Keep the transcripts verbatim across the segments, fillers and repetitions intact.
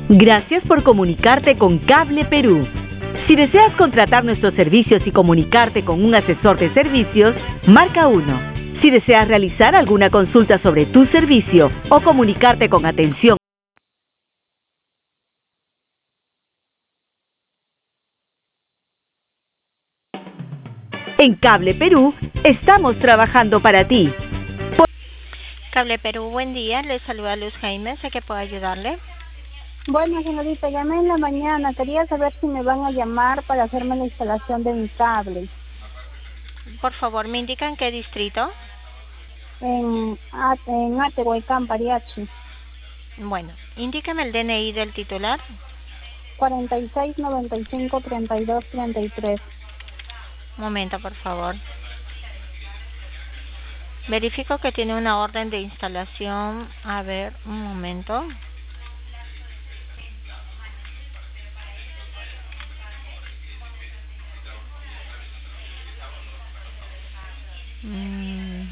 Gracias por comunicarte con Cable Perú. Si deseas contratar nuestros servicios y comunicarte con un asesor de servicios, marca uno. Si deseas realizar alguna consulta sobre tu servicio o comunicarte con atención en Cable Perú, estamos trabajando para ti. Por... Cable Perú, buen día. Le saluda Luz Jaime. ¿Sé que puedo ayudarle? Bueno, señorita, llamé en la mañana. Quería saber si me van a llamar para hacerme la instalación de mi cable. Por favor, ¿me indican qué distrito? En, en Atehuaycán, Pariachi. Bueno, indíqueme el D N I del titular. cuarenta y seis, noventa y cinco, treinta y dos, treinta y tres. Un momento, por favor. Verifico que tiene una orden de instalación. A ver, un momento. Mm.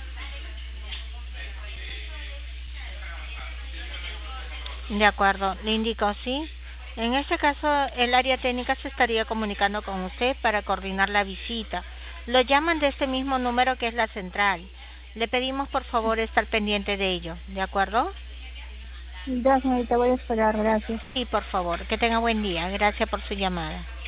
De acuerdo, le indico, sí. En este caso, el área técnica se estaría comunicando con usted para coordinar la visita. Lo llaman de este mismo número que es la central. Le pedimos, por favor, estar pendiente de ello, ¿de acuerdo? Ya, señorita, voy a esperar, gracias. Sí, por favor, que tenga buen día. Gracias por su llamada.